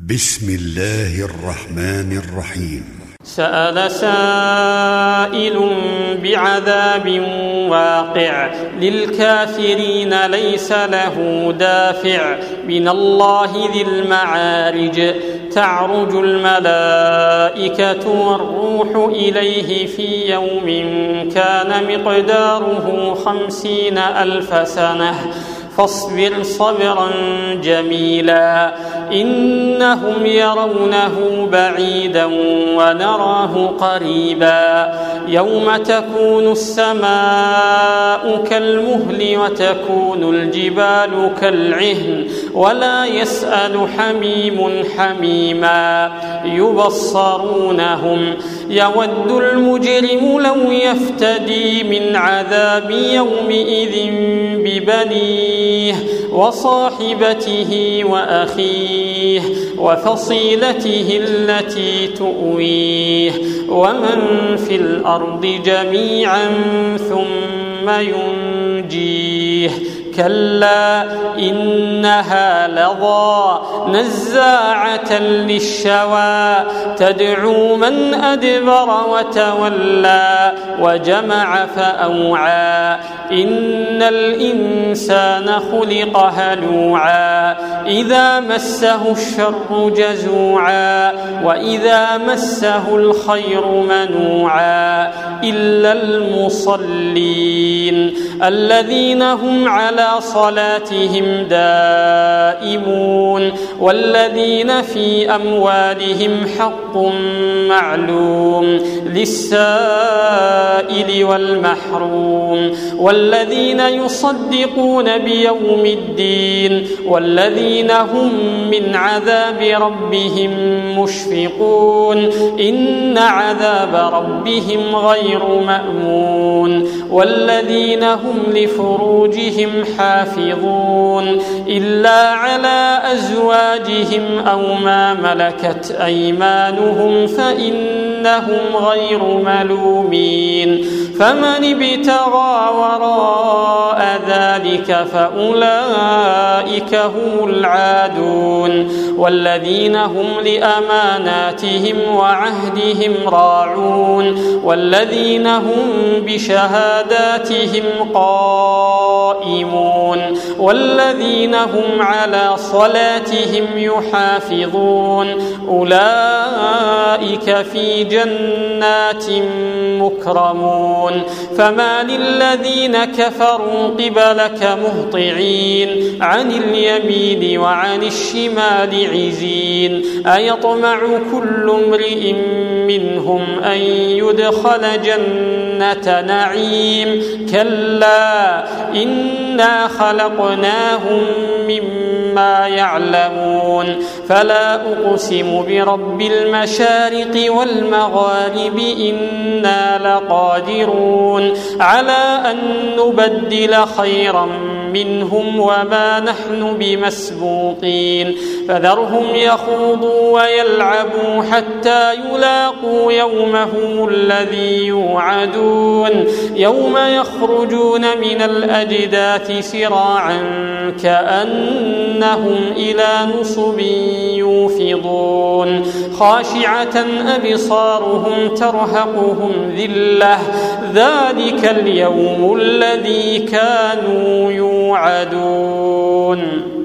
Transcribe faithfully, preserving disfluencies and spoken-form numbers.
بسم الله الرحمن الرحيم. سأل سائل بعذاب واقع للكافرين ليس له دافع من الله ذي المعارج تعرج الملائكة والروح إليه في يوم كان مقداره خمسين ألف سنة فاصبر صبرا جميلا إنهم يرونه بعيدا ونراه قريبا يوم تكون السماء كالمهل وتكون الجبال كالعهن ولا يسأل حميم حميما يبصرونهم يود المجرم لو يفتدي من عذاب يومئذ ببنيه وصاحبته وأخيه وفصيلته التي تؤويه ومن في الأرض جميعا ثم ينجيه كلا إنها لظى نزاعة للشوى تدعو من أدبر وتولى وجمع فأوعى إن الإنسان خلق هلوعا إذا مسه الشر جزوعا وإذا مسه الخير منوعا إلا المصلين الذين هم على صلاتهم دائمون والذين في أموالهم حق معلوم للسائل والمحروم والذين يصدقون بيوم الدين والذين هم من عذاب ربهم مشفقون إن عذاب ربهم غير مأمون والذين هم لفروجهم حافظون إلا على أزواجهم أو ما ملكت أيمانهم فإنهم غير ملومين فمن ابتغى وراء ذلك فأولئك هم العادون والذين هم لأماناتهم وعهدهم راعون والذين هم بشهاداتهم قائمون والذين هم على صلاتهم يحافظون أولئك في جنات مكرمون فما للذين كفروا قبلك مهطعين عن اليمين وعن الشمال عزين أيطمع كل امرئ منهم أن يدخل جنة نعيم كلا إنا خلقناهم مما يعلمون فلا أقسم برب المشارق والمغارب إنا لقادرون على أن نبدل خيرا منهم وما نحن بمسبوقين فذرهم يخوضوا ويلعبوا حتى يلاقوا يومهم الذي يوعدون يوم يخرجون من الأجداث سراعا كأنهم إلى نصب يوفضون خاشعة أبصارهم ترهقهم ذلة ذلك اليوم الذي كانوا يوعدون.